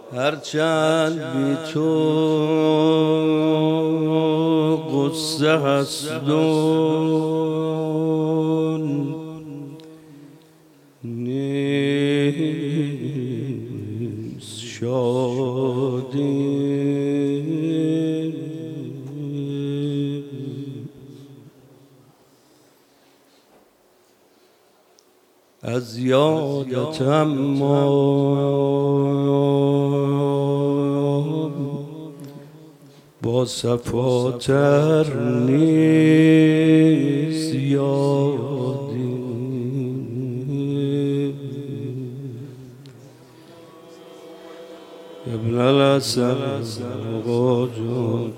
هرچند بی تو قصه هست و نیست شادی، از یادت اما با صفاتر نیست یادی. ابن الحسن آقا جان،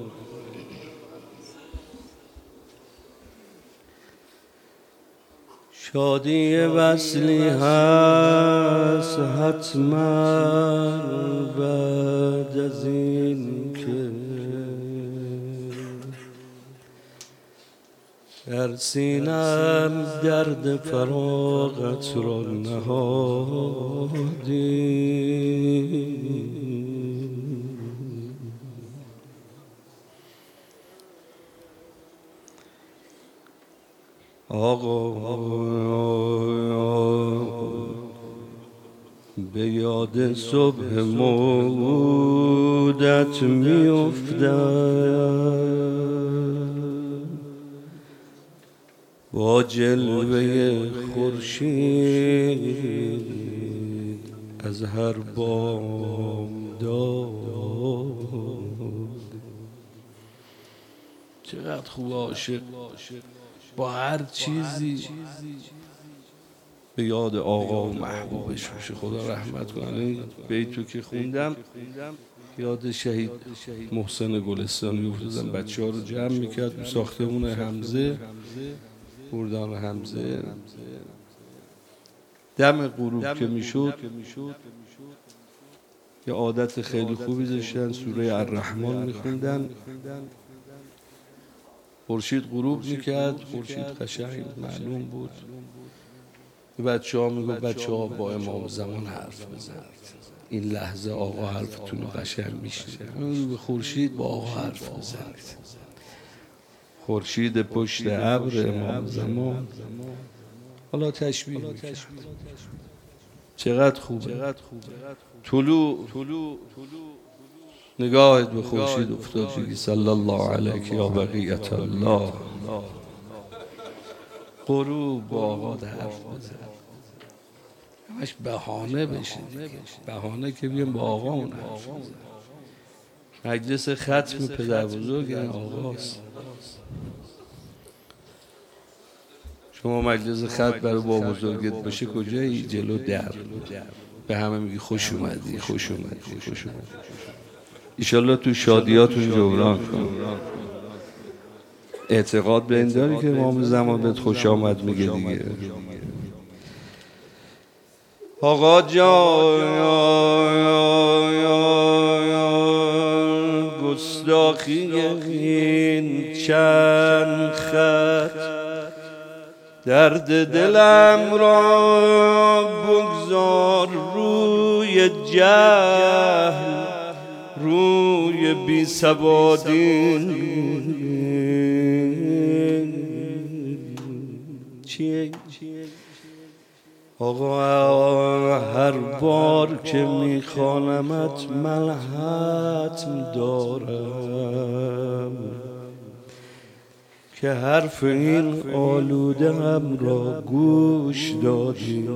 شادی وصلی هست حتما بعد از این که در سینم درد فراغت را نهادی. آقا به یاد صبح مودت می افتم، با جلوه خورشید از هر بامداد. چقدر خوب عاشق با هر چیزی به یاد آقا و محبوبش باشه. خدا رحمت کنه. بیتو که خوندم یاد شهید محسن گلستانی افتادم. بچه ها رو جمع میکرد ساختمون حمزه، بردان حمزه. دم غروب که میشد یه عادت خیلی خوبی داشتن، سوره الرحمن میخوندن. خورشید غروب میکرد، خورشید قشنگ معلوم بود. بچه ها میگو بچه ها با امام زمان حرف بزنید، این لحظه آقا حرفتون رو قشنگ میشنید. به خورشید با آقا حرف بزنید. خورشید پشت ابر امام زمان. حالا تشبیه میکرد. چقدر خوبه. طلوع نگاهت به خورشید افتاد بگی صلی الله علیک یا بقیت الله. غروب با آقا حرف بزن، همش بهانه بشه. بهانه که بیم با آقا اون حرف بزن. مجلس ختم پدر بزرگ این آقاست. شما مجلس ختم برای با بزرگت باشه کجایی؟ جلو در. به همه میگی خوش اومدی، خوش اومدی، خوش اومدی. ایشالله تو شادیاتون جبران کن. اعتقاد به این داری که امام زمان بهت خوش آمد میگه دیگه. آقا جان گستاخی این چند خط درد دلم را بگذار روی جهل، روی بی سوادی. چیه؟ آقا هر بار که میخوانمت من حتم دارم که حرف این آلوده هم را گوش دادی.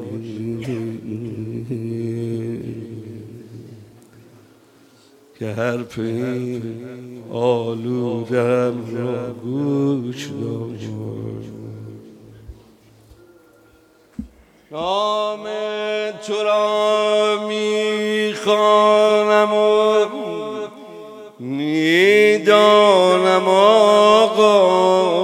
که حرف این آلوده هم را گوش دادی. نام تو را میخوانم و میدانم آقا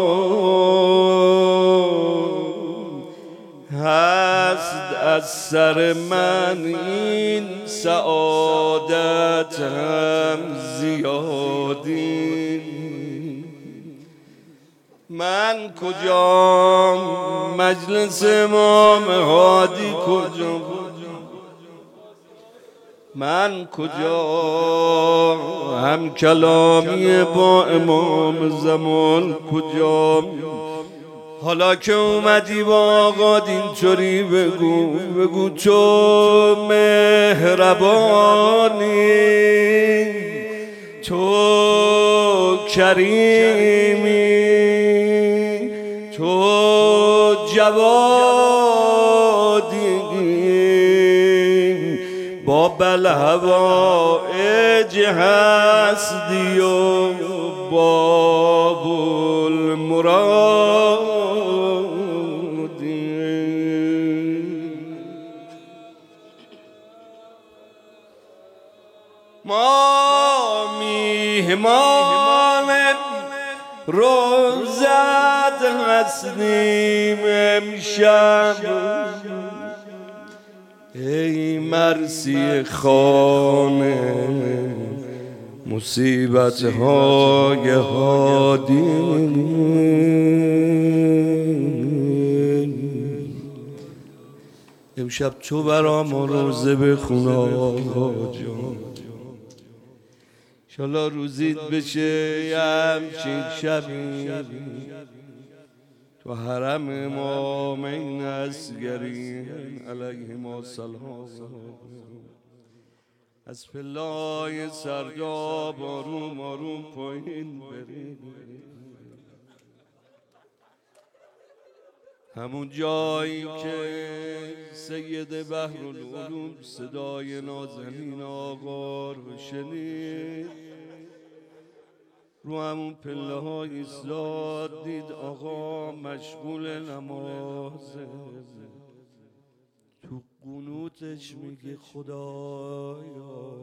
هست از سر من این سعادت هم زیادی. من کجا مجلس امام هادی کجا، من کجا هم کلامی با امام زمان کجا؟ حالا که اومدی با آقا اینطوری بگو تو مهربانی، تو کریمی، تو جوادی، با بلهوائج هستی و باب المرادی. ما میهمان روزت هستیم امشب، ای مرسی خانه مصیبت های هادی. امشب تو برام روزه بخون آقا جان، انشالله روزیت بشه یه همچین شبی تو حرم امامین اصغرین علیهما السلام. از پله‌های سرداب آروم آروم پایین بریم، همون جایی که سید بحرالعلوم صدای نازنین آقا رو شنید، رو همون پله های ایستاد، دید آقا مشغول نمازه، تو قنوتش میگه خدایا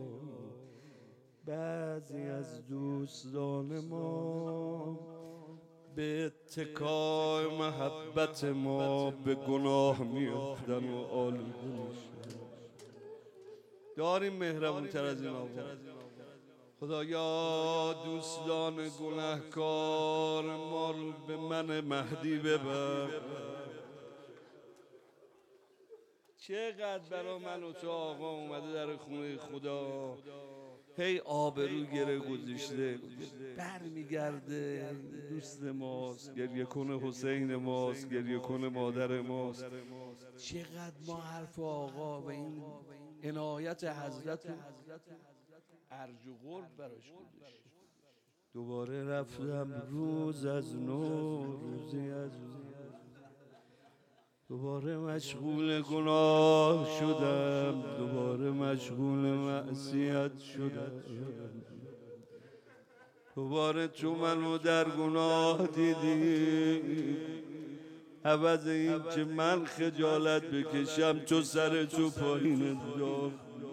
بعضی از دوستان ما به اتکای محبت ما به گناه میافتن و آلوده میشن. داریم مهربون تر از این آقا؟ خدایا دوستان گناهکار ما رو به من مهدی ببر. چقدر برا من و تو آقا اومده در خونه خدا، هی آبرو گره گذاشته، بر میگرده دوست ماست، گریه کنه حسین ماست، گریه کنه مادر ماست. چقدر ما حرف آقا و این عنایت حضرت ارج و قرب براش گذاشت. دوباره رفتم روز از نو، روزی از نو، دوباره مشغول گناه شدم، دوباره مشغول معصیت شدم، دوباره تو منو در گناه دیدی. عوض این که من خجالت بکشم تو سر تو پایین انداختی.